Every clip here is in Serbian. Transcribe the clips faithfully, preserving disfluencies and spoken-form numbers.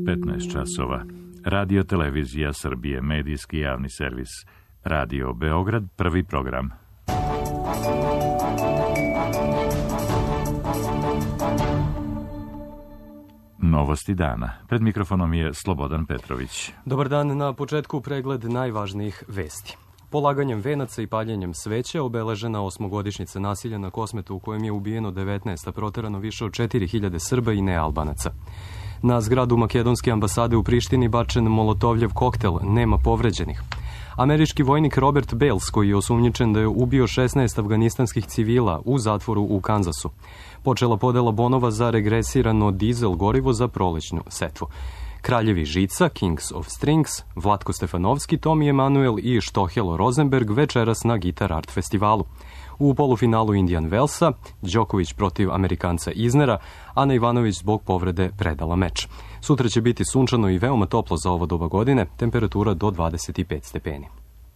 petnaest časova. Radio Televizija Srbije, medijski javni servis. Radio Beograd, prvi program. Novosti dana. Pred mikrofonom je Slobodan Petrović. Dobar dan, na početku pregled najvažnijih vesti. Polaganjem venaca i paljenjem sveće obeležena osmogodišnjica nasilja na Kosmetu u kojem je ubijeno devetnaest, a proterano više od četiri hiljade Srba i nealbanaca. Na zgradu makedonske ambasade u Prištini bačen molotovljev koktel, nema povređenih. Američki vojnik Robert Bales, koji je osumnjičen da je ubio šesnaest afganistanskih civila u zatvoru u Kanzasu. Počela podela bonova za regresirano dizel gorivo za prolećnu setvu. Kraljevi žica, Kings of Strings, Vlatko Stefanovski, Tomi Emanuel i Štohelo Rosenberg večeras na Guitar Art festivalu. U polufinalu Indian Wellsa, Đoković protiv Amerikanca Iznera, Ana Ivanović zbog povrede predala meč. Sutra će biti sunčano i veoma toplo za ovo doba godine, temperatura do dvadeset pet stepeni.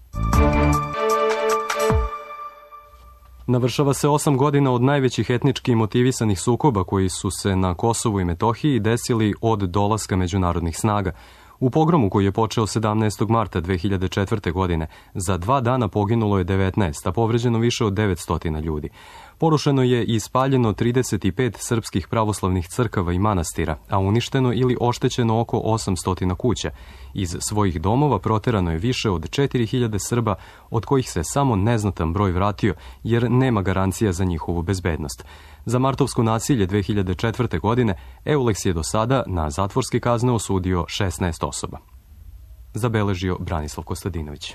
Navršava se osam godina od najvećih etnički motivisanih sukoba koji su se na Kosovu i Metohiji desili od dolaska međunarodnih snaga. U pogromu koji je počeo sedamnaestog marta dve hiljade četvrte. godine, za dva dana poginulo je devetnaest, a povređeno više od devetsto ljudi. Porušeno je i spaljeno trideset pet srpskih pravoslavnih crkava i manastira, a uništeno ili oštećeno oko osamsto kuća. Iz svojih domova proterano je više od četiri hiljade Srba, od kojih se samo neznatan broj vratio, jer nema garancija za njihovu bezbednost. Za martovsko nasilje dve hiljade četvrte. godine Euleks je do sada na zatvorske kazne osudio šesnaest osoba. Zabeležio Branislav Kostadinović.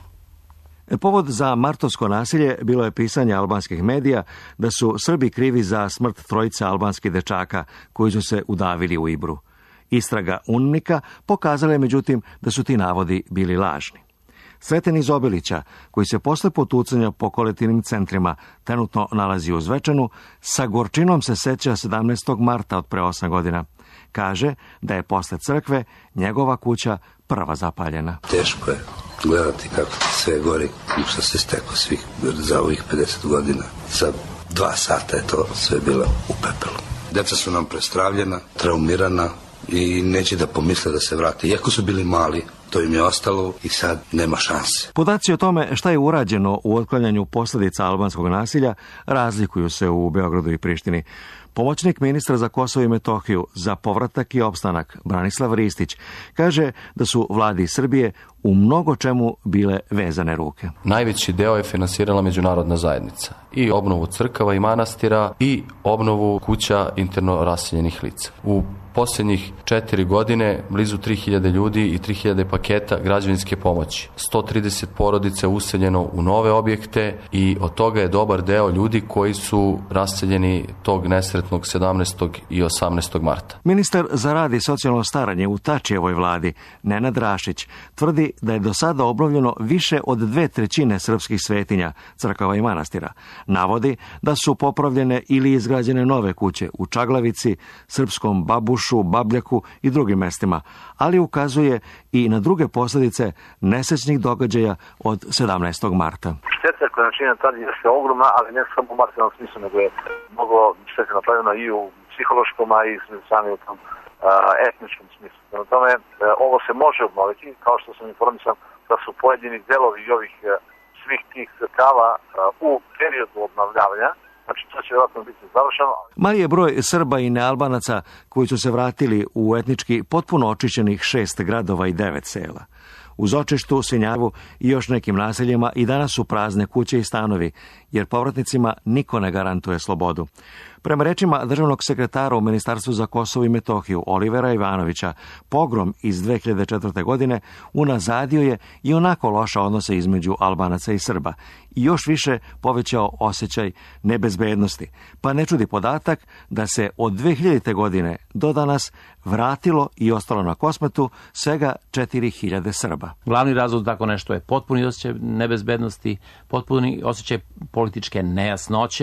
Povod za martovsko nasilje bilo je pisanje albanskih medija da su Srbi krivi za smrt trojice albanskih dečaka koji su se udavili u Ibru. Istraga UNMIK-a pokazala je međutim da su ti navodi bili lažni. Sreten iz Obilića, koji se posle potucanja po kolektivnim centrima trenutno nalazi u Zvečanu, sa gorčinom se seća sedamnaestog marta od pre osam godina. Kaže da je posle crkve njegova kuća prva zapaljena. Teško je gledati kako sve gori i što se steklo svih za ovih pedeset godina. Za dva sata je to sve bilo u pepelu. Deca su nam prestravljena, traumirana i neće da pomisle da se vrate. Iako su bili mali, to im je ostalo i sad nema šanse. Podaci o tome šta je urađeno u otklanjanju posljedica albanskog nasilja razlikuju se u Beogradu i Prištini. Pomoćnik ministra za Kosovo i Metohiju za povratak i opstanak Branislav Ristić kaže da su vladi Srbije u mnogo čemu bile vezane ruke. Najveći deo je finansirala međunarodna zajednica. I obnovu crkava i manastira i obnovu kuća interno raseljenih lica. U posljednjih četiri godine blizu tri hiljade ljudi i tri hiljade paketa građevinske pomoći. sto trideset porodica useljeno u nove objekte i od toga je dobar deo ljudi koji su raseljeni tog nesretnog sedamnaestog i osamnaestog marta. Ministar za rad i socijalno staranje u Tačijevoj vladi, Nenad Rašić, tvrdi da je do sada obnovljeno više od dve trećine srpskih svetinja, crkava i manastira. Navodi da su popravljene ili izgrađene nove kuće u Čaglavici, Srpskom Babušu, Babljaku i drugim mestima, ali ukazuje i na druge posljedice nesrećnih događaja od sedamnaestog marta. Šteta koja načinjena tada je ogromna, ali ne samo u materijalnom smislu, nego je mnogo šteta napravljeno i u psihološkom, a i sami u tom etničkom smislu. Na tome, ovo se može obnoviti, kao što sam informisan da su pojedini delovi ovih svih tih crkava u periodu obnavljavanja. Znači, to će vjerojatno biti završeno. Mali je broj Srba i nealbanaca koji su se vratili u etnički potpuno očišćenih šest gradova i devet sela. U Zočištu, Sinjavu i još nekim naseljima i danas su prazne kuće i stanovi, jer povratnicima niko ne garantuje slobodu. Prema rečima državnog sekretara u Ministarstvu za Kosovo i Metohiju Olivera Ivanovića, pogrom iz dve hiljade četvrte. godine unazadio je i onako loša odnose između Albanaca i Srba i još više povećao osjećaj nebezbednosti. Pa ne čudi podatak da se od dve hiljadite. godine do danas vratilo i ostalo na Kosmetu svega četiri hiljade Srba. Glavni razlog za tako nešto je potpuni osjećaj nebezbednosti, potpuni osjećaj političke nejasnoće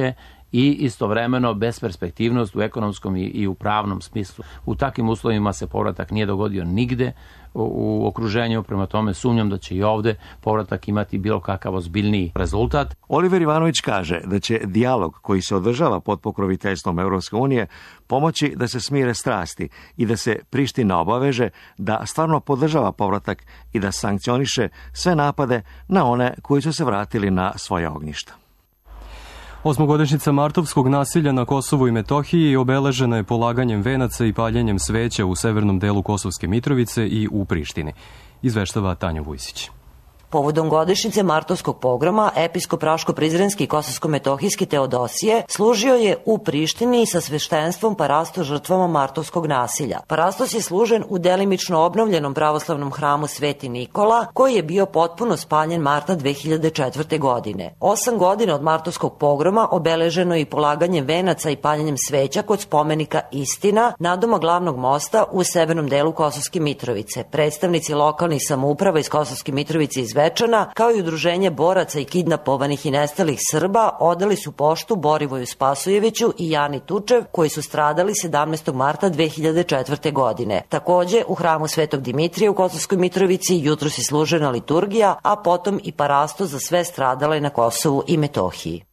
i istovremeno besperspektivnost u ekonomskom i, i u pravnom smislu. U takvim uslovima se povratak nije dogodio nigde u, u okruženju, prema tome sumnjam da će i ovde povratak imati bilo kakav ozbiljniji rezultat. Oliver Ivanović kaže da će dijalog koji se održava pod pokroviteljstvom Evropske unije pomoći da se smire strasti i da se Priština obaveže da stvarno podržava povratak i da sankcioniše sve napade na one koji su se vratili na svoje ognjišta. Osmogodišnjica martovskog nasilja na Kosovu i Metohiji obeležena je polaganjem venaca i paljenjem sveća u severnom delu Kosovske Mitrovice i u Prištini. Izveštava Tanja Vujsić. Povodom godišnjice martovskog pogroma, episkop Raško-Prizrenski i Kosovsko-Metohijski Teodosije služio je u Prištini sa sveštenstvom parasto žrtvama martovskog nasilja. Parastos je služen u delimično obnovljenom pravoslavnom hramu Sveti Nikola, koji je bio potpuno spaljen marta dve hiljade četvrte. godine. Osam godina od martovskog pogroma obeleženo je i polaganjem venaca i paljenjem sveća kod spomenika Istina, nadoma glavnog mosta u severnom delu Kosovske Mitrovice. Predstavnici lokalnih samouprava iz Kosovske Mitrovice iz Zvečana, kao i udruženje boraca i kidnapovanih i nestalih Srba, odali su poštu Borivoju Spasojeviću i Jani Tučev, koji su stradali sedamnaestog marta dve hiljade četvrte. godine. Takođe, u hramu Svetog Dimitrija u Kosovskoj Mitrovici jutros je služena liturgija, a potom i parasto za sve stradale na Kosovu i Metohiji.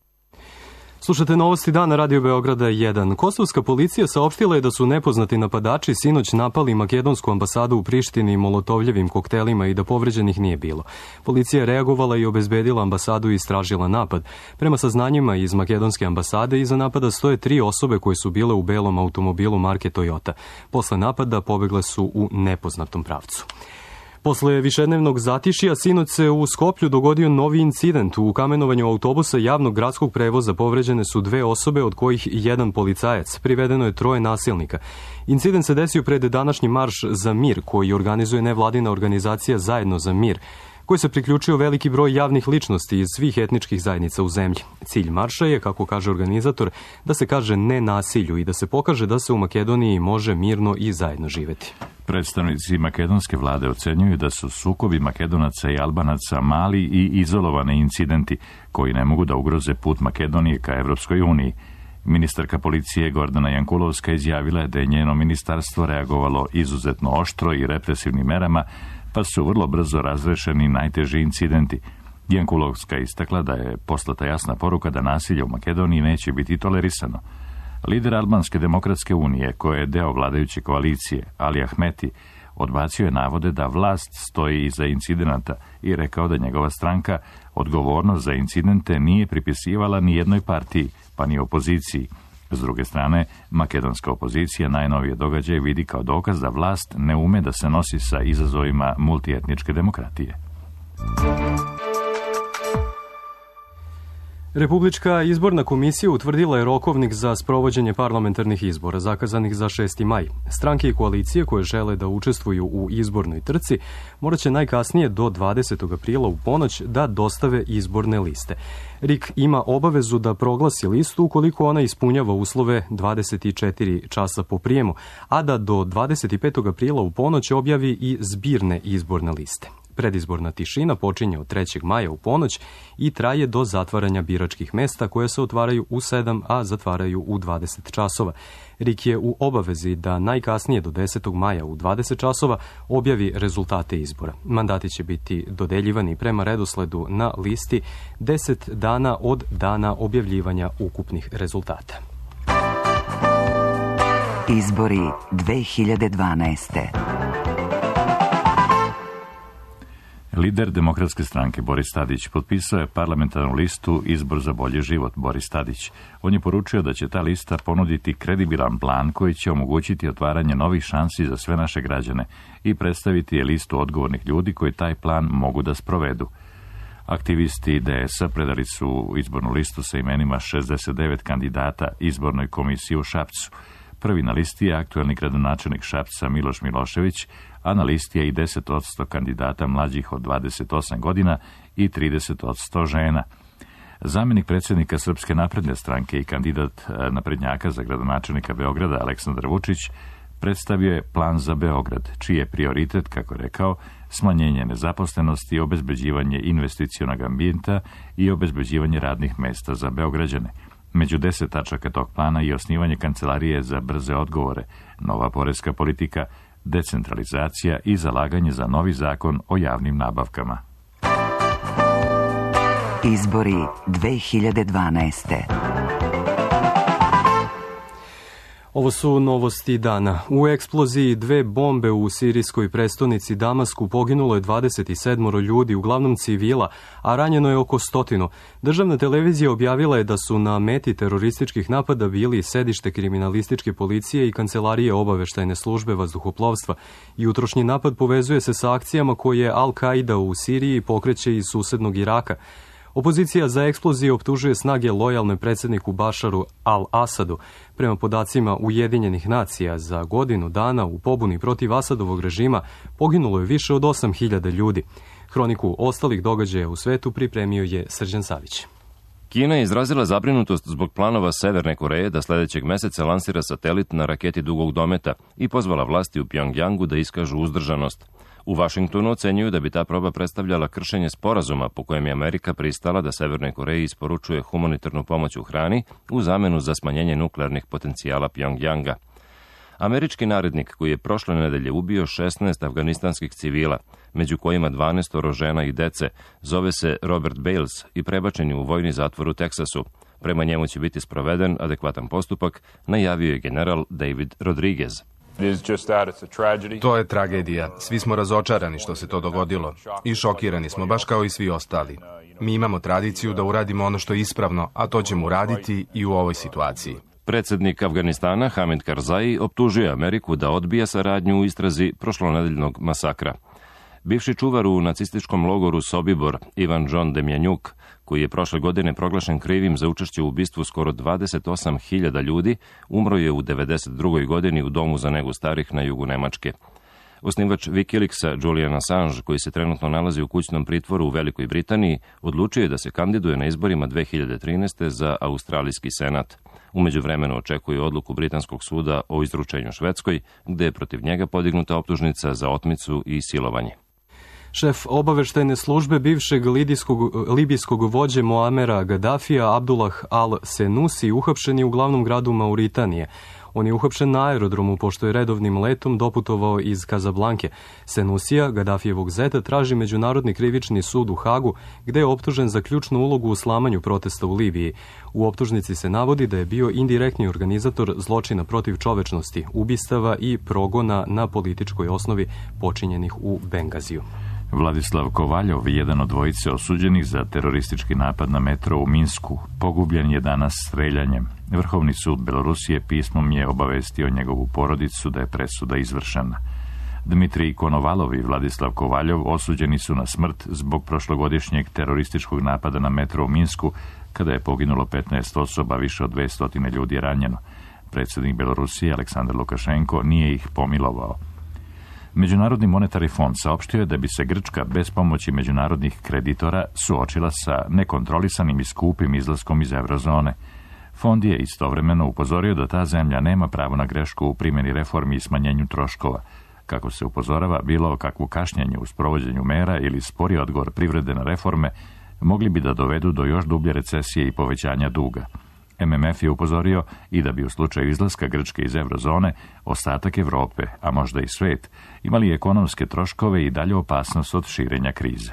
Slušate novosti dana Radio Beograda jedan. Kosovska policija saopštila je da su nepoznati napadači sinoć napali makedonsku ambasadu u Prištini molotovljevim koktelima i da povređenih nije bilo. Policija je reagovala i obezbedila ambasadu i istražila napad. Prema saznanjima iz makedonske ambasade, iza napada stoje tri osobe koje su bile u belom automobilu marke Toyota. Posle napada pobegle su u nepoznatom pravcu. Posle višednevnog zatišja, sinoć se u Skoplju dogodio novi incident. U kamenovanju autobusa javnog gradskog prevoza povređene su dve osobe, od kojih jedan policajac. Privedeno je troje nasilnika. Incident se desio pred današnji marš za mir, koji organizuje nevladina organizacija Zajedno za mir, koji se priključio veliki broj javnih ličnosti iz svih etničkih zajednica u zemlji. Cilj marša je, kako kaže organizator, da se kaže ne nasilju i da se pokaže da se u Makedoniji može mirno i zajedno živeti. Predstavnici makedonske vlade ocenjuju da su sukobi Makedonaca i Albanaca mali i izolovani incidenti koji ne mogu da ugroze put Makedonije ka Evropskoj uniji. Ministarka policije Gordana Jankulovska izjavila je da je njeno ministarstvo reagovalo izuzetno oštro i represivnim merama, pa su vrlo brzo razrešeni najteži incidenti. Jankulovska istakla da je poslata jasna poruka da nasilje u Makedoniji neće biti tolerisano. Lider Albanske demokratske unije, koja je deo vladajuće koalicije, Ali Ahmeti, odbacio je navode da vlast stoji iza incidenata i rekao da njegova stranka odgovornost za incidente nije pripisivala ni jednoj partiji, pa ni opoziciji. S druge strane, makedonska opozicija najnovije događaje vidi kao dokaz da vlast ne ume da se nosi sa izazovima multietničke demokratije. Republička izborna komisija utvrdila je rokovnik za sprovođenje parlamentarnih izbora, zakazanih za šesti maj. Stranke i koalicije koje žele da učestvuju u izbornoj trci morat će najkasnije do dvadesetog aprila u ponoć da dostave izborne liste. R I K ima obavezu da proglasi listu ukoliko ona ispunjava uslove dvadeset četiri časa po prijemu, a da do dvadeset petog aprila u ponoć objavi i zbirne izborne liste. Predizborna tišina počinje od trećeg maja u ponoć i traje do zatvaranja biračkih mesta koje se otvaraju u sedam, a zatvaraju u dvadeset časova. R I K je u obavezi da najkasnije do desetog maja u dvadeset časova objavi rezultate izbora. Mandati će biti dodeljivani prema redosledu na listi deset dana od dana objavljivanja ukupnih rezultata. Izbori dve hiljade dvanaeste. Lider Demokratske stranke Boris Tadić potpisao je parlamentarnu listu Izbor za bolji život Boris Tadić. On je poručio da će ta lista ponuditi kredibilan plan koji će omogućiti otvaranje novih šansi za sve naše građane i predstaviti je listu odgovornih ljudi koji taj plan mogu da sprovedu. Aktivisti D S-a predali su izbornu listu sa imenima šezdeset devet kandidata izbornoj komisiji u Šapcu. Prvi na listi je aktuelni gradonačelnik Šapca Miloš Milošević, a na listi je i deset posto kandidata mlađih od dvadeset osam godina i trideset posto žena. Zamenik predsjednika Srpske napredne stranke i kandidat naprednjaka za gradonačelnika Beograda Aleksandar Vučić predstavio je plan za Beograd, čiji je prioritet, kako je rekao, smanjenje nezaposlenosti, obezbeđivanje investicionog ambijenta i obezbeđivanje radnih mesta za Beograđane. Među deset tačaka tog plana je osnivanje kancelarije za brze odgovore, nova poreska politika, decentralizacija i zalaganje za novi zakon o javnim nabavkama. Izbori dve hiljade dvanaeste. Ovo su novosti dana. U eksploziji dve bombe u sirijskoj prestonici Damasku poginulo je dvadeset sedam ljudi, uglavnom civila, a ranjeno je oko stotinu. Državna televizija objavila je da su na meti terorističkih napada bili sedište kriminalističke policije i kancelarije obaveštajne službe vazduhoplovstva. Jutrošnji napad povezuje se sa akcijama koje Al-Qaida u Siriji pokreće iz susednog Iraka. Opozicija za eksploziju optužuje snage lojalne predsjedniku Bašaru al-Asadu. Prema podacima Ujedinjenih nacija, za godinu dana u pobuni protiv Asadovog režima poginulo je više od osam hiljada ljudi. Hroniku ostalih događaja u svetu pripremio je Srđan Savić. Kina je izrazila zabrinutost zbog planova Severne Koreje da sljedećeg meseca lansira satelit na raketi dugog dometa i pozvala vlasti u Pjongjangu da iskažu uzdržanost. U Vašingtonu ocenjuju da bi ta proba predstavljala kršenje sporazuma po kojem je Amerika pristala da Severnoj Koreji isporučuje humanitarnu pomoć u hrani u zamenu za smanjenje nuklearnih potencijala Pjongjanga. Američki narednik koji je prošle nedelje ubio šesnaest afganistanskih civila, među kojima dvanaest žena i dece, zove se Robert Bales i prebačen je u vojni zatvor u Teksasu. Prema njemu će biti sproveden adekvatan postupak, najavio je general David Rodriguez. To je tragedija. Svi smo razočarani što se to dogodilo i šokirani smo, baš kao i svi ostali. Mi imamo tradiciju da uradimo ono što je ispravno, a to ćemo uraditi i u ovoj situaciji. Predsjednik Afganistana Hamid Karzai optužuje Ameriku da odbija saradnju u istrazi prošlonedeljnog masakra. Bivši čuvar u nacističkom logoru Sobibor, Ivan John Demjanjuk, koji je prošle godine proglašen krivim za učešće u ubistvu skoro dvadeset osam hiljada ljudi, umro je u devedeset drugoj godini u domu za negu starih na jugu Nemačke. Osnivač Wikileaksa Julian Assange, koji se trenutno nalazi u kućnom pritvoru u Velikoj Britaniji, odlučio je da se kandiduje na izborima dve hiljade trinaeste. za Australijski senat. U međuvremenu očekuje odluku Britanskog suda o izručenju Švedskoj, gde je protiv njega podignuta optužnica za otmicu i silovanje. Šef obaveštajne službe bivšeg libijskog vođe Moamera Gaddafija, Abdullah al-Senusi, uhapšen je u glavnom gradu Mauritanije. On je uhapšen na aerodromu pošto je redovnim letom doputovao iz Kazablanke. Senusija, Gaddafijevog zeta, traži Međunarodni krivični sud u Hagu, gde je optužen za ključnu ulogu u slamanju protesta u Libiji. U optužnici se navodi da je bio indirektni organizator zločina protiv čovečnosti, ubistava i progona na političkoj osnovi počinjenih u Bengaziju. Vladislav Kovaljov, jedan od dvojice osuđenih za teroristički napad na metro u Minsku, pogubljen je danas streljanjem. Vrhovni sud Belorusije pismom je obavestio njegovu porodicu da je presuda izvršena. Dmitrij Konovalov i Vladislav Kovaljov osuđeni su na smrt zbog prošlogodišnjeg terorističkog napada na metro u Minsku, kada je poginulo petnaest osoba, više od dvesta ljudi je ranjeno. Predsjednik Belorusije Aleksandar Lukašenko nije ih pomilovao. Međunarodni monetarni fond saopštio je da bi se Grčka bez pomoći međunarodnih kreditora suočila sa nekontrolisanim i skupim izlaskom iz eurozone. Fond je istovremeno upozorio da ta zemlja nema pravo na grešku u primjeni reformi i smanjenju troškova. Kako se upozorava, bilo kakvo kašnjenje u sprovođenju mera ili spori odgovor privrede na reforme mogli bi da dovedu do još dublje recesije i povećanja duga. M M F je upozorio i da bi u slučaju izlaska Grčke iz eurozone ostatak Europe, a možda i svet, imali ekonomske troškove i dalje opasnost od širenja krize.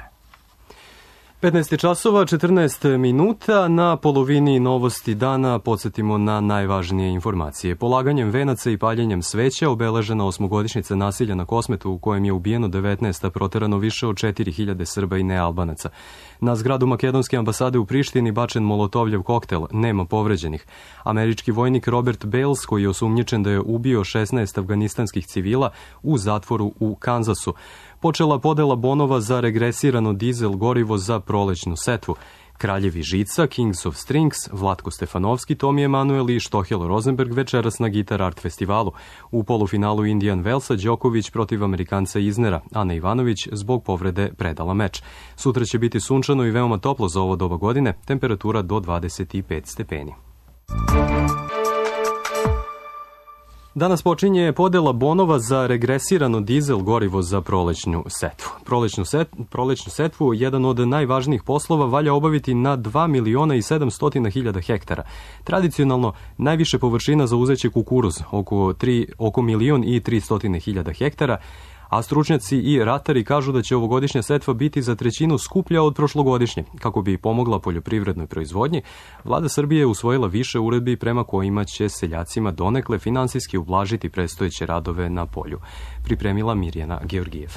petnaest časova, četrnaest minuta, na polovini novosti dana podsjetimo na najvažnije informacije. Polaganjem venaca i paljenjem sveća obeležena osmogodišnjica nasilja na Kosmetu u kojem je ubijeno devetnaest, a proterano više od četiri hiljade Srba i nealbanaca. Na zgradu makedonske ambasade u Prištini bačen molotovljev koktel, nema povređenih. Američki vojnik Robert Bales, koji je osumnjičen da je ubio šesnaest afganistanskih civila u zatvoru u Kanzasu. Počela podela bonova za regresirano dizel gorivo za prolećnu setvu. Kraljevi žica, Kings of Strings, Vlatko Stefanovski, Tomi Emanuel i Štohel Rosenberg večeras na Guitar Art festivalu. U polufinalu Indian Wellsa Đoković protiv Amerikanca Iznera. Ana Ivanović zbog povrede predala meč. Sutra će biti sunčano i veoma toplo za ovo doba godine, temperatura do dvadeset pet stepeni. Danas počinje podela bonova za regresirano dizel gorivo za prolećnu setvu. Prolećnu, set, prolećnu setvu, jedan od najvažnijih poslova, valja obaviti na dva miliona i sedamsto hiljada hektara. Tradicionalno, najviše površina zauzeće kukuruz, oko, tri, oko milion i tristo hiljada hektara, a stručnjaci i ratari kažu da će ovogodišnja setva biti za trećinu skuplja od prošlogodišnje. Kako bi pomogla poljoprivrednoj proizvodnji, Vlada Srbije je usvojila više uredbi prema kojima će seljacima donekle finansijski ublažiti predstojeće radove na polju. Pripremila Mirjana Georgijev.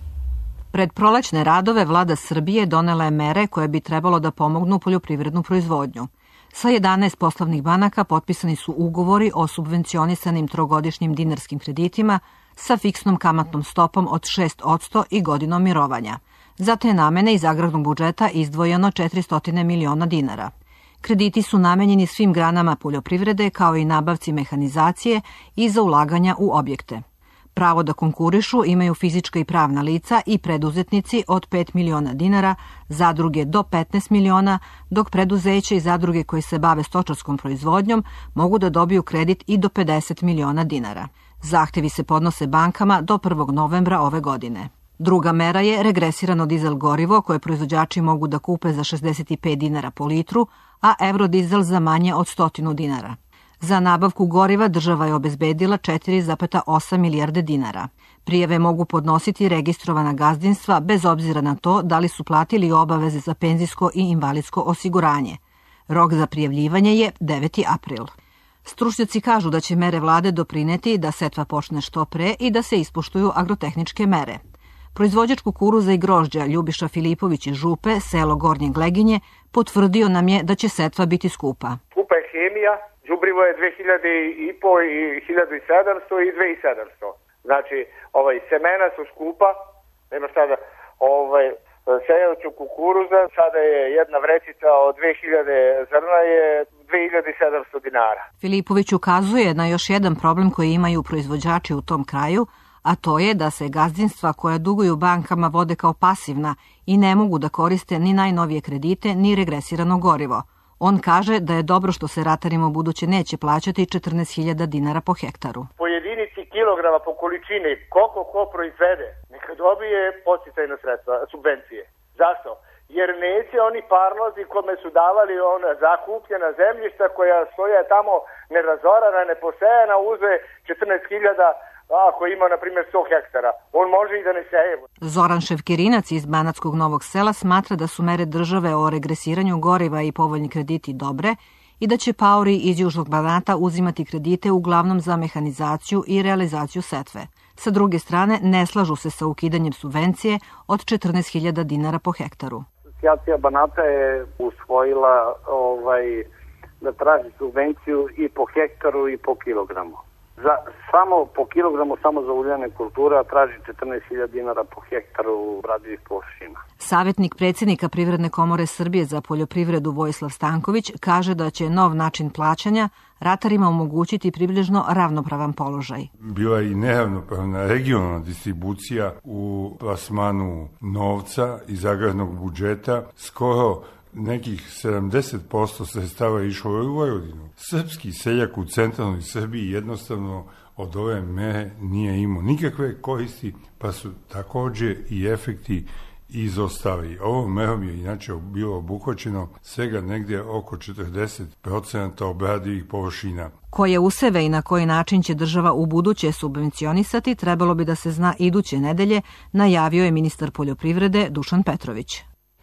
Pred prolećne radove Vlada Srbije donela je mere koje bi trebalo da pomognu poljoprivrednu proizvodnju. Sa jedanaest poslovnih banaka potpisani su ugovori o subvencionisanim trogodišnjim dinarskim kreditima sa fiksnom kamatnom stopom od šest posto i godinom mirovanja. Za te namene iz agrarnog budžeta izdvojeno četiristo miliona dinara. Krediti su namenjeni svim granama poljoprivrede kao i nabavci mehanizacije i za ulaganja u objekte. Pravo da konkurišu imaju fizička i pravna lica i preduzetnici od pet miliona dinara, zadruge do petnaest miliona, dok preduzeće i zadruge koje se bave stočarskom proizvodnjom mogu da dobiju kredit i do pedeset miliona dinara. Zahtevi se podnose bankama do prvog novembra ove godine. Druga mera je regresirano dizel gorivo koje proizvođači mogu da kupe za šezdeset pet dinara po litru, a eurodizel za manje od sto dinara. Za nabavku goriva država je obezbedila četiri zarez osam milijarde dinara. Prijave mogu podnositi registrovana gazdinstva bez obzira na to da li su platili obaveze za penzijsko i invalidsko osiguranje. Rok za prijavljivanje je deveti april. Stručnjaci kažu da će mere vlade doprineti da setva počne što pre i da se ispoštuju agrotehničke mere. Proizvođač kukuruza i grožđa Ljubiša Filipović iz Župe, selo Gornje Gleginje, potvrdio nam je da će setva biti skupa. Skupa je hemija, đubrivo je dve hiljade i po i hiljadu i sedamsto i dve hiljade i sedamsto. Znači, ovaj, semena su skupa, nema šta da, ovaj, sejao ću kukuruza, sada je jedna vrećica od dve hiljade zrna je dve hiljade i sedamsto dinara. Filipović ukazuje na još jedan problem koji imaju proizvođači u tom kraju, a to je da se gazdinstva koja duguju bankama vode kao pasivna i ne mogu da koriste ni najnovije kredite, ni regresirano gorivo. On kaže da je dobro što se ratarima u buduće neće plaćati četrnaest hiljada dinara po hektaru. Po jedinici kilograma po količini, koliko ko proizvede, neka dobije podsticajna sredstva, subvencije. Zašto? Jer neće oni parlozi kome su davali ona zakupljena zemljišta koja stoja tamo nerazorana, neposejana, uze četrnaest hiljada ako ima, na primjer, sto hektara. On može i da ne seje. Zoran Ševkirinac iz Banatskog Novog Sela smatra da su mere države o regresiranju goriva i povoljni krediti dobre i da će paori iz Južnog Banata uzimati kredite uglavnom za mehanizaciju i realizaciju setve. Sa druge strane, ne slažu se sa ukidanjem subvencije od četrnaest hiljada dinara po hektaru. Asocijacija Banata je usvojila ovaj, da traži subvenciju i po hektaru i po kilogramu. Za, samo po kilogramu, samo za uljane kulture, a traži četrnaest hiljada dinara po hektaru obradivih površina. Savjetnik predsjednika Privredne komore Srbije za poljoprivredu Vojislav Stanković kaže da će nov način plaćanja ratarima omogućiti približno ravnopravan položaj. Bila je i neravnopravna regionalna distribucija u plasmanu novca iz agrarnog budžeta, skoro nekih sedamdeset posto sredstava išlo u Vojvodinu. Srpski seljak u centralnoj Srbiji jednostavno od ove mere nije imao nikakve koristi, pa su također i efekti izostali. Ovom merom je inače bilo obuhvaćeno svega negdje oko četrdeset procenata obradivih površina. Koje useve i na koji način će država u buduće subvencionisati trebalo bi da se zna iduće nedelje, najavio je ministar poljoprivrede Dušan Petrović.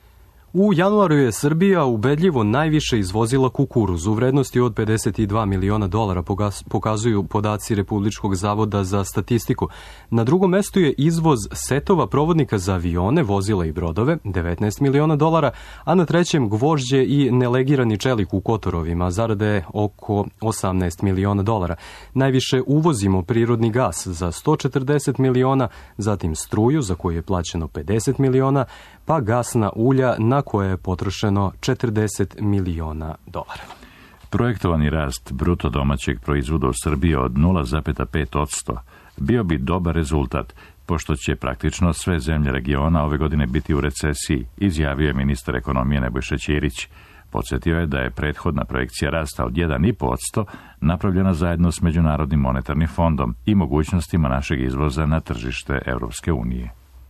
U januaru je Srbija ubedljivo najviše izvozila kukuruz u vrednosti od pedeset dva miliona dolara, pokazuju podaci Republičkog zavoda za statistiku. Na drugom mestu je izvoz setova provodnika za avione, vozila i brodove, devetnaest miliona dolara, a na trećem gvožđe i nelegirani čelik u Kotorovima, zarade oko osamnaest miliona dolara. Najviše uvozimo prirodni gas za sto četrdeset miliona, zatim struju za koju je plaćeno pedeset miliona, pa gasna ulja na koje je potrošeno četrdeset miliona dolara. Projektovani rast bruto domaćeg proizvoda u Srbiji od nula zarez pet posto bio bi dobar rezultat, pošto će praktično sve zemlje regiona ove godine biti u recesiji, izjavio je ministar ekonomije Nebojša Ćirić. Podsjetio je da je prethodna projekcija rasta od jedan i po posto napravljena zajedno s Međunarodnim monetarnim fondom i mogućnostima našeg izvoza na tržište Europske unije.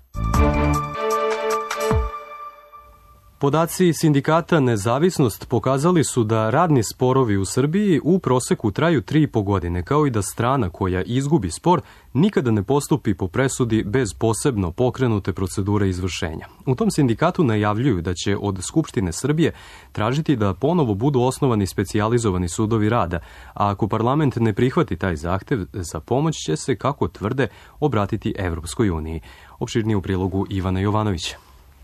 Podaci sindikata Nezavisnost pokazali su da radni sporovi u Srbiji u proseku traju tri i po godine, kao i da strana koja izgubi spor nikada ne postupi po presudi bez posebno pokrenute procedure izvršenja. U tom sindikatu najavljuju da će od Skupštine Srbije tražiti da ponovo budu osnovani specijalizovani sudovi rada, a ako parlament ne prihvati taj zahtev za pomoć će se, kako tvrde, obratiti Evropskoj uniji. Opširnije u prilogu Ivana Jovanovića.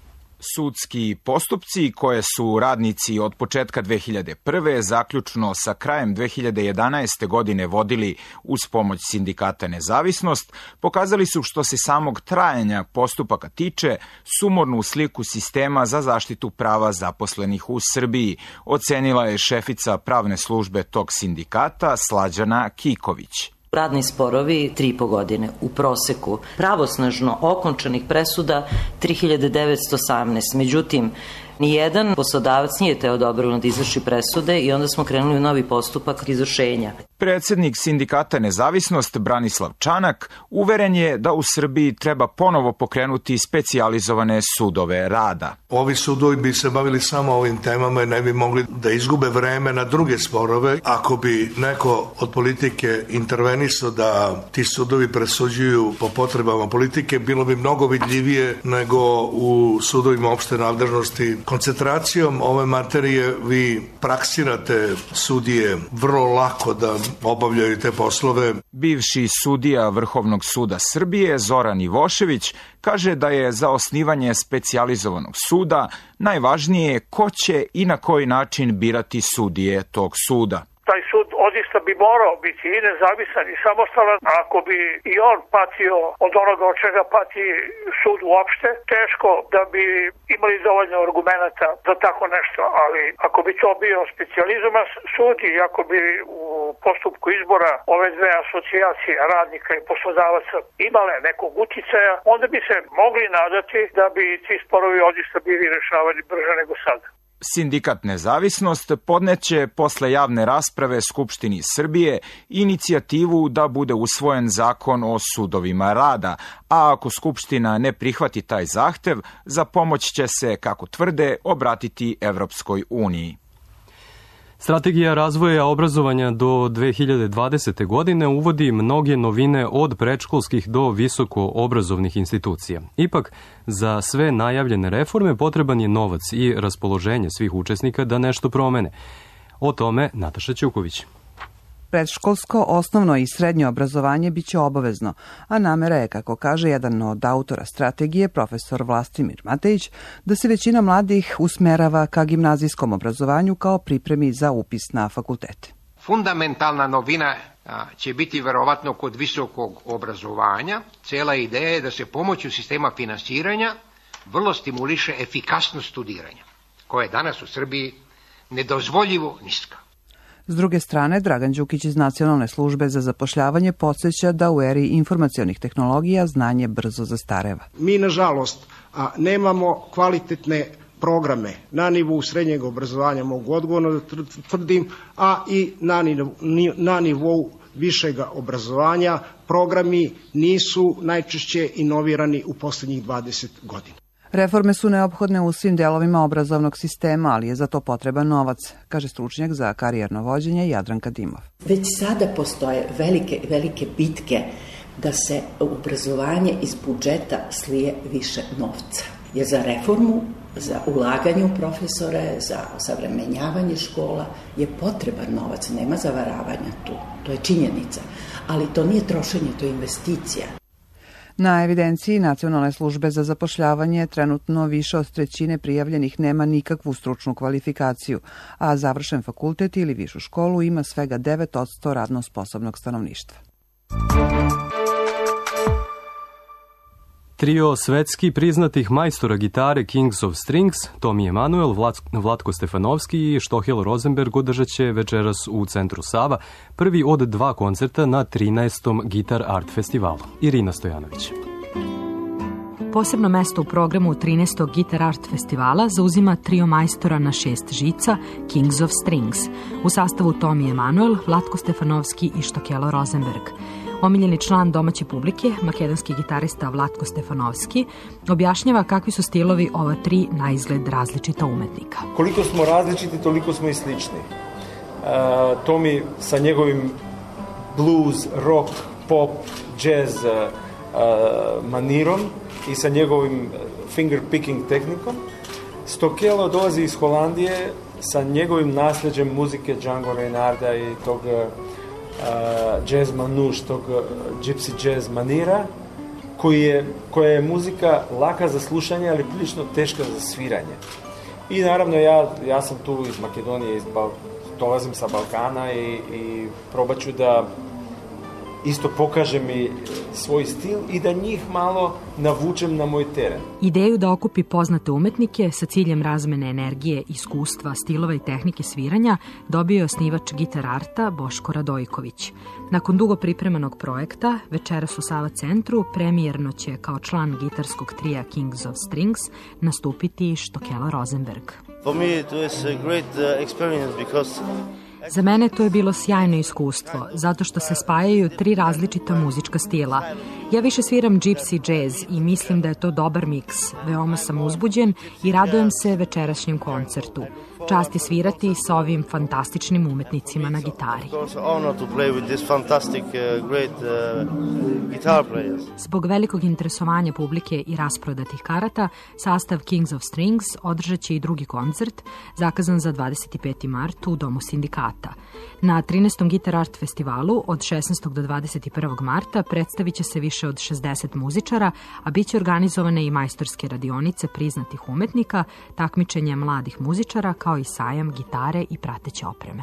Sudski postupci koje su radnici od početka dve hiljade prve zaključno sa krajem dve hiljade jedanaeste. godine vodili uz pomoć sindikata Nezavisnost, pokazali su, što se samog trajanja postupaka tiče, sumornu sliku sistema za zaštitu prava zaposlenih u Srbiji, ocenila je šefica pravne službe tog sindikata Slađana Kiković. Radni sporovi tri i po godine u proseku, pravosnažno okončanih presuda tri hiljade devetsto osamnaest. Međutim, nijedan poslodavac nije teo dobrovoljno da izvrši presude i onda smo krenuli u novi postupak izvršenja. Predsednik sindikata Nezavisnost Branislav Čanak uveren je da u Srbiji treba ponovo pokrenuti specijalizovane sudove rada. Ovi sudovi bi se bavili samo ovim temama i ne bi mogli da izgube vreme na druge sporove. Ako bi neko od politike intervenisao da ti sudovi presuđuju po potrebama politike, bilo bi mnogo vidljivije nego u sudovima opšte nadležnosti. Koncentracijom ove materije vi praksirate sudije vrlo lako da obavljaju te poslove. Bivši sudija Vrhovnog suda Srbije Zoran Ivošević kaže da je za osnivanje specijalizovanog suda najvažnije ko će i na koji način birati sudije tog suda. Taj sud odista bi morao biti i nezavisan i samostalan. Ako bi i on patio od onoga od čega pati sud uopšte, teško da bi imali dovoljno argumenata za tako nešto. Ali ako bi to bio specijalizovan sud i ako bi u postupku izbora ove dve asocijacije radnika i poslodavaca imale nekog uticaja, onda bi se mogli nadati da bi ti sporovi odista bili rešavani brže nego sada. Sindikat Nezavisnost podneće posle javne rasprave Skupštini Srbije inicijativu da bude usvojen zakon o sudovima rada, a ako Skupština ne prihvati taj zahtev, za pomoć će se, kako tvrde, obratiti Evropskoj uniji. Strategija razvoja obrazovanja do dve hiljade dvadesete. godine uvodi mnoge novine od predškolskih do visoko obrazovnih institucija. Ipak, za sve najavljene reforme potreban je novac i raspoloženje svih učesnika da nešto promene. O tome Nataša Ćuković. Predškolsko, osnovno i srednje obrazovanje biće obavezno, a namera je, kako kaže jedan od autora strategije, profesor Vlastimir Matejić, da se većina mladih usmerava ka gimnazijskom obrazovanju kao pripremi za upis na fakultete. Fundamentalna novina će biti verovatno kod visokog obrazovanja. Cela ideja je da se pomoću sistema finansiranja vrlo stimuliše efikasnost studiranja, koja je danas u Srbiji nedozvoljivo niska. S druge strane, Dragan Đukić iz Nacionalne službe za zapošljavanje podsjeća da u eri informacionih tehnologija znanje brzo zastareva. Mi, nažalost, nemamo kvalitetne programe na nivou srednjeg obrazovanja, mogu odgovorno da tvrdim, a i na, na nivou višeg obrazovanja programi nisu najčešće inovirani u poslednjih dvadeset godina. Reforme su neophodne u svim delovima obrazovnog sistema, ali je za to potreban novac, kaže stručnjak za karijerno vođenje Jadranka Dimov. Već sada postoje velike, velike bitke da se u obrazovanje iz budžeta slije više novca. Jer za reformu, za ulaganje u profesore, za osavremenjavanje škola je potreban novac, nema zavaravanja tu, to je činjenica. Ali to nije trošenje, to je investicija. Na evidenciji Nacionalne službe za zapošljavanje trenutno više od trećine prijavljenih nema nikakvu stručnu kvalifikaciju, a završen fakultet ili višu školu ima svega devet posto radno sposobnog stanovništva. Trio svetski priznatih majstora gitare Kings of Strings, Tomi Emanuel, Vlatko Stefanovski i Štohel Rosenberg održat će večeras u Centru Sava prvi od dva koncerta na trinaestom Gitar Art festivalu. Irina Stojanović. Posebno mesto u programu trinaestog Guitar Art festivala zauzima trio majstora na šest žica Kings of Strings u sastavu Tomi Emanuel, Vlatko Stefanovski i Štokelo Rosenberg. Omiljeni član domaće publike, makedonski gitarista Vlatko Stefanovski, objašnjava kakvi su stilovi ova tri na izgled različita umetnika. Koliko smo različiti, toliko smo i slični. Uh, Tomi sa njegovim blues, rock, pop, jazz uh, manirom i sa njegovim finger picking tehnikom. Stokelo dolazi iz Holandije sa njegovim nasljeđem muzike Django Reinharda i tog uh, jazz manuš, tog uh, gypsy jazz manira, koji je, koja je muzika laka za slušanje, ali prilično teška za sviranje. I naravno ja, ja sam tu iz Makedonije, iz Bal- dolazim sa Balkana i, i probat ću da isto pokažem i svoj stil i da njih malo navučem na moj teren. Ideju da okupi poznate umetnike sa ciljem razmene energije, iskustva, stilova i tehnike sviranja dobio je osnivač Guitar Arta Boško Radojković. Nakon dugo pripremanog projekta, večeras u Sava centru premijerno će kao član gitarskog trija Kings of Strings nastupiti Štokelo Rosenberg. For me it was a great uh, experience because Za mene to je bilo sjajno iskustvo, zato što se spajaju tri različita muzička stila. Ja više sviram gypsy jazz i mislim da je to dobar miks. Veoma sam uzbuđen i radujem se večerašnjem koncertu. Čast je svirati sa ovim fantastičnim umetnicima na gitari. Zbog velikog interesovanja publike i rasprodatih karata, sastav Kings of Strings održat će i drugi koncert, zakazan za dvadeset peti mart u Domu sindikata. Na trinaestom Guitar Art festivalu od šesnaestog do dvadeset prvog marta predstavit će se više od šezdeset muzičara, a bit će organizovane i majstorske radionice priznatih umetnika, takmičenje mladih muzičara, kao i sajam gitare i prateće opreme.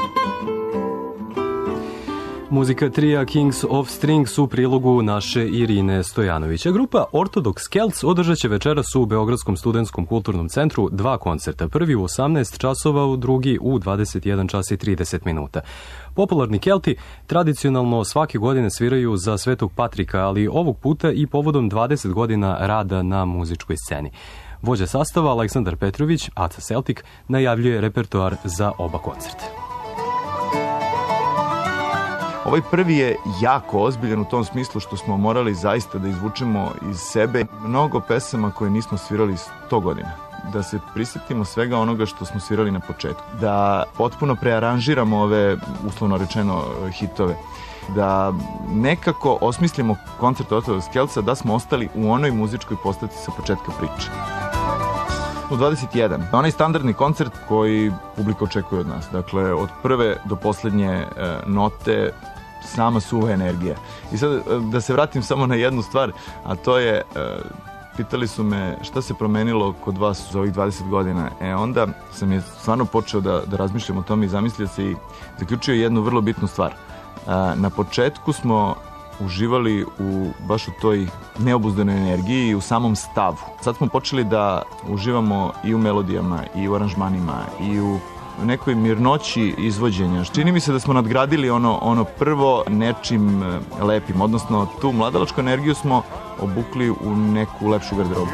Muzika trija Kings of Strings u prilogu naše Irine Stojanovića. Grupa Orthodox Celts održat će večeras u Beogradskom studentskom kulturnom centru dva koncerta. Prvi u osamnaest časova, drugi u dvadeset jedan čas i trideset minuta. Popularni Kelti tradicionalno svake godine sviraju za Svetog Patrika, ali ovog puta i povodom dvadeset godina rada na muzičkoj sceni. Vođa sastava Aleksandar Petrović, Aca Celtic, najavljuje repertoar za oba koncerta. Ovaj prvi je jako ozbiljan u tom smislu što smo morali zaista da izvučemo iz sebe mnogo pesama koje nismo svirali sto godina. Da se prisjetimo svega onoga što smo svirali na početku. Da potpuno prearanžiramo ove, uslovno rečeno, hitove. Da nekako osmislimo koncert Orthodox Celtsa da smo ostali u onoj muzičkoj postavci sa početka priče. U dvadeset jedan. Onaj standardni koncert koji publika očekuje od nas. Dakle, od prve do poslednje e, note sama suva energija. I sad da se vratim samo na jednu stvar, a to je, e, pitali su me šta se promenilo kod vas za ovih dvadeset godina. E onda sam je stvarno počeo da, da razmišljam o tome i zamislio se i zaključio jednu vrlo bitnu stvar. E, na početku smo uživali u baš u toj neobuzdanoj energiji i u samom stavu. Sad smo počeli da uživamo i u melodijama, i u aranžmanima, i u nekoj mirnoći izvođenja. Čini mi se da smo nadgradili ono, ono prvo nečim lepim, odnosno tu mladalačku energiju smo obukli u neku lepšu garderobu.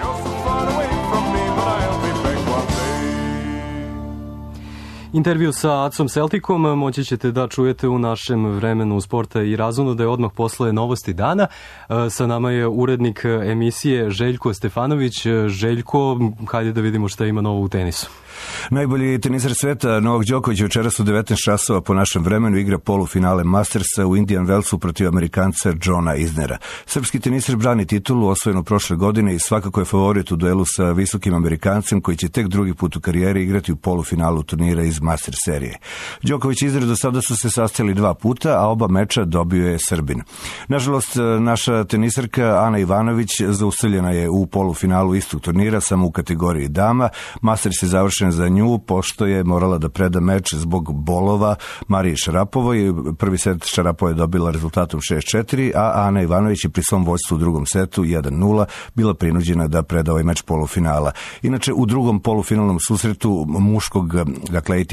Intervju sa Acom Celticom moći ćete da čujete u našem vremenu sporta i razonoda je odmah posle novosti dana. Sa nama je urednik emisije Željko Stefanović. Željko, hajde da vidimo šta ima novo u tenisu. Najbolji teniser sveta Novak Đoković večeras u devetnaest časova po našem vremenu igra polufinale Mastersa u Indian Wellsu protiv Amerikanca Johna Isnera. Srpski teniser brani titulu osvojenu prošle godine i svakako je favorit u duelu sa visokim Amerikancem koji će tek drugi put u karijeri igrati u polufinalu turnira iz Master serije. Đoković i Isner do sada su se sastali dva puta, a oba meča dobio je Srbin. Nažalost, naša teniserka Ana Ivanović zaustavljena je u polufinalu istog turnira, samo u kategoriji dama. Masters je završen za nju, pošto je morala da preda meč zbog bolova Mariji Šarapovoj. Prvi set Šarapova je dobila rezultatom šest četiri, a Ana Ivanović je pri svom vođstvu u drugom setu jedan nula bila prinuđena da preda ovaj meč polufinala. Inače, u drugom polufinalnom susretu muškog, dakle A T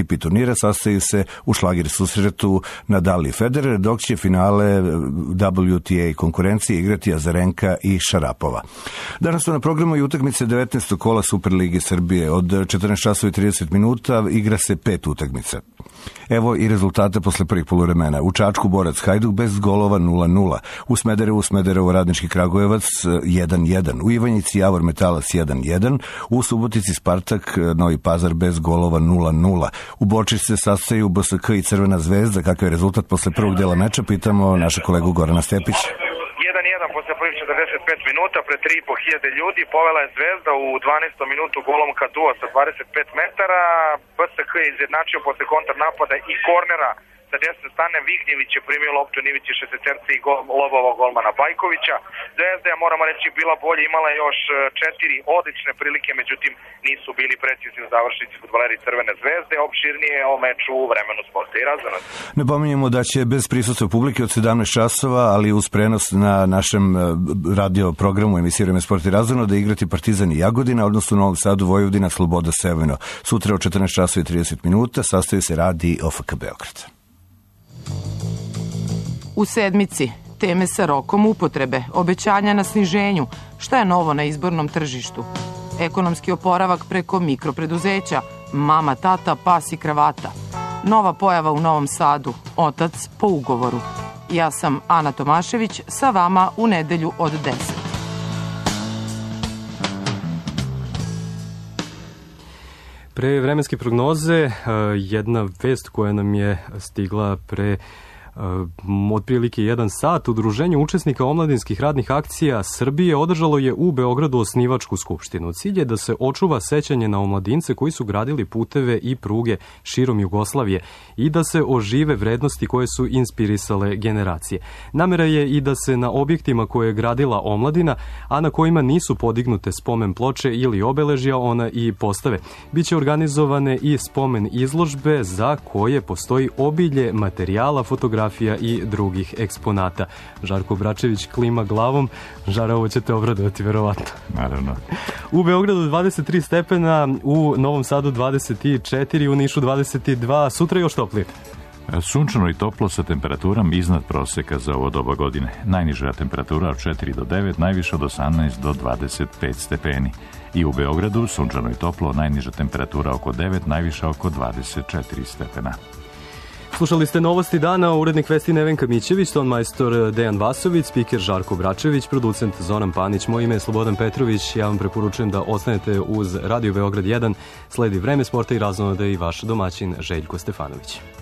ekipi turnira sastaju se u šlagir susretu Nadal i Federer, dok će finale W T A konkurencije igrati Azarenka i Šarapova. Danas su na programu i utakmice devetnaestog kola Superlige Srbije. Od četrnaest časova i trideset minuta igra se pet utakmica. Evo i rezultate posle prvih poluvremena. U Čačku Borac Hajduk bez golova nula nula. U Smederevu Smederevo Radnički Kragujevac jedan jedan. U Ivanjici Javor Metalac jedan jedan. U Subotici Spartak Novi Pazar bez golova nula nula. U Boči se sastaju B S K i Crvena zvezda. Kakav je rezultat posle prvog dela meča? Pitamo naša kolegu Gorana Stepića. jedan jedan posle prvih četrdeset pet minuta pre tri i po hiljade ljudi povela je Zvezda u dvanaestom minutu golom Kadua sa dvadeset pet metara. B S K je izjednačio posle kontrnapada i kornera sa desne strane. Vignjević je primio loptu Nivici šesterce i gol, lobovog golmana Bajkovića. Zvezda je, moramo reći, bila bolje, imala je još četiri odlične prilike, međutim nisu bili precizni u završnici fudbaleri Crvene zvezde. Opširnije o meču u vremenu sporta i razonoda. Napominjemo da će bez prisustva publike od sedamnaest časova, ali uz prenos na našem radio programu emisije Vreme sport i razonoda igrati Partizan i Jagodina, odnosno u Novom Sadu Vojvodina Sloboda Sevojno. Sutra od četrnaest časova i trideset minuta sastaju se Radi i O F K Beograd. U sedmici teme sa rokom upotrebe, obećanja na sniženju, šta je novo na izbornom tržištu, ekonomski oporavak preko mikropreduzeća, mama, tata, pas i kravata, nova pojava u Novom Sadu, otac po ugovoru. Ja sam Ana Tomašević, sa vama u nedelju od deset. Pre vremenske prognoze, jedna vest koja nam je stigla pre Uh, otprilike jedan sat. Udruženje učesnika omladinskih radnih akcija Srbije održalo je u Beogradu osnivačku skupštinu. Cilj je da se očuva sećanje na omladince koji su gradili puteve i pruge širom Jugoslavije i da se ožive vrednosti koje su inspirisale generacije. Namera je i da se na objektima koje je gradila omladina, a na kojima nisu podignute spomen ploče ili obeležja, ona i postave. Biće organizovane i spomen izložbe za koje postoji obilje materijala, fotografija i drugih eksponata. Žarko Bračević klima glavom. Žara, ovo će te obradovati, verovatno. Naravno. U Beogradu dvadeset tri stepena, u Novom Sadu dvadeset četiri, u Nišu dvadeset dva, sutra još toplije. Sunčano i toplo sa temperaturom iznad proseka za ovo doba godine. Najniža temperatura od četiri do devet, najviša od osamnaest do dvadeset pet stepeni. I u Beogradu sunčano i toplo, najniža temperatura oko devet, najviša oko dvadeset četiri stepena. Slušali ste novosti dana, urednik vesti Nevenka Mićević, ton majstor Dejan Vasović, spiker Žarko Bračević, producent Zoran Panić, moje ime je Slobodan Petrović. Ja vam preporučujem da ostanete uz Radio Beograd jedan, sledi Vreme sporta i razonoda i vaš domaćin Željko Stefanović.